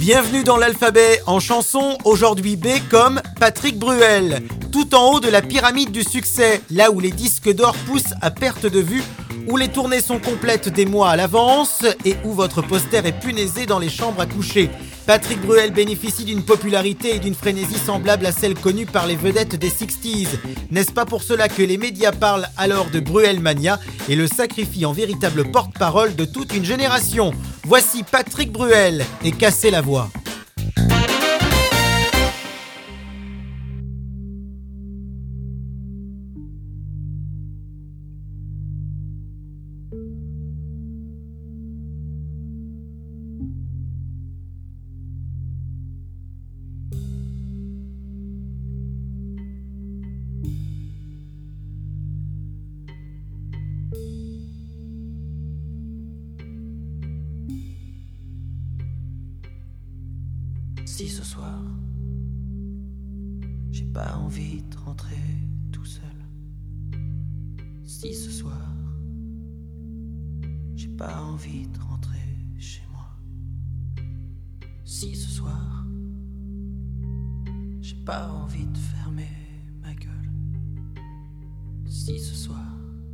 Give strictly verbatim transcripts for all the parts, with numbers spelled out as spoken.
Bienvenue dans l'alphabet en chanson, aujourd'hui B comme Patrick Bruel. Tout en haut de la pyramide du succès, là où les disques d'or poussent à perte de vue, où les tournées sont complètes des mois à l'avance et où votre poster est punaisé dans les chambres à coucher. Patrick Bruel bénéficie d'une popularité et d'une frénésie semblable à celle connue par les vedettes des sixties. N'est-ce pas pour cela que les médias parlent alors de Bruelmania et le sacrifient en véritable porte-parole de toute une génération? Voici Patrick Bruel et Casser la voix. Si ce soir, j'ai pas envie de rentrer tout seul. Si ce soir, j'ai pas envie de rentrer chez moi. Si ce soir, j'ai pas envie de fermer ma gueule. Si ce soir,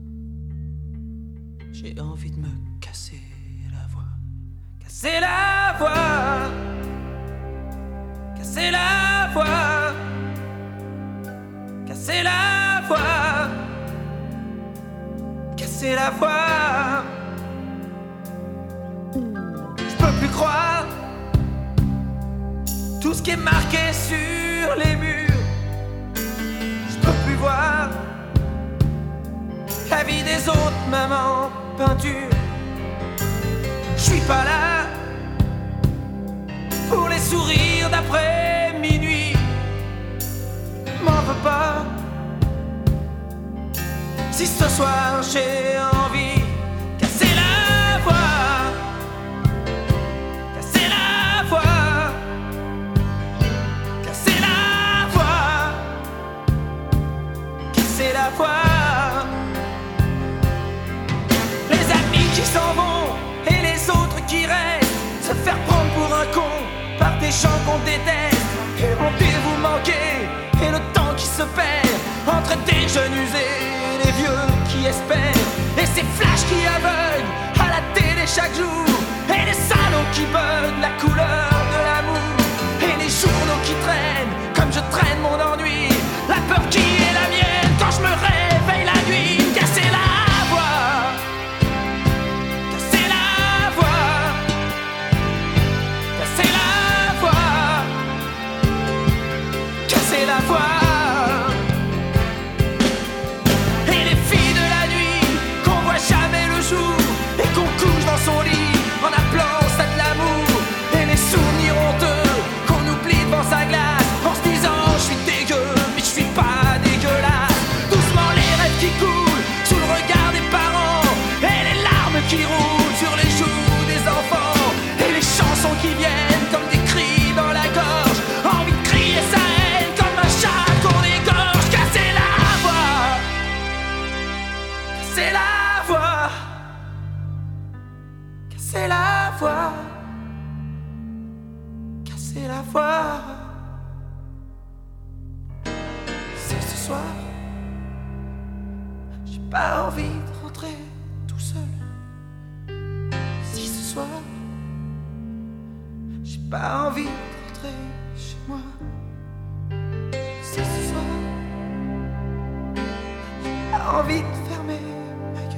j'ai envie de me casser la voix. Casser la voix. Casser la voix, casser la voix, casser la voix. Je peux plus croire tout ce qui est marqué sur les murs. Je peux plus voir la vie des autres, même en peinture. Je suis pas là pour les sourires d'après minuit. M'en veux pas si ce soir j'ai envie. Casser la voix, casser la voix, casser la voix, casser la voix. Les amis qui s'en vont et les autres qui restent, se faire prendre pour un con par des gens qu'on déteste. Et vous manquer, et le temps qui se perd entre des jeunes usés et les vieux qui espèrent. Et ces flashs qui aveuglent à la télé chaque jour, et les salauds qui veulent la couleur de l'amour, et les journaux qui traînent comme je traîne mon ennui. La peur qui est la mienne quand je me réveille la nuit. Casser la voix, casser la voix, casser la voix, casser la voix. Et les filles de la nuit qu'on voit jamais le jour et qu'on couche dans son lit en appelant ça de l'amour. Et les souvenirs honteux qu'on oublie devant sa glace en se disant je suis dégueu mais je suis pas dégueulasse. Doucement les rêves qui coulent sous le regard des parents, et les larmes qui roulent sur les joues des enfants, et les chansons qui viennent comme des cris dans la gorge. Envie de crier sa haine comme un chat qu'on égorge. Casser la voix, casser la voix, casser la voix, casser la voix. Si ce soir, j'ai pas envie de rentrer tout seul. Si ce soir, j'ai pas envie de rentrer chez moi. Si ce soir, j'ai pas envie de fermer ma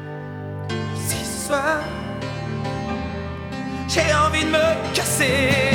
gueule. Si ce soir, j'ai envie de me casser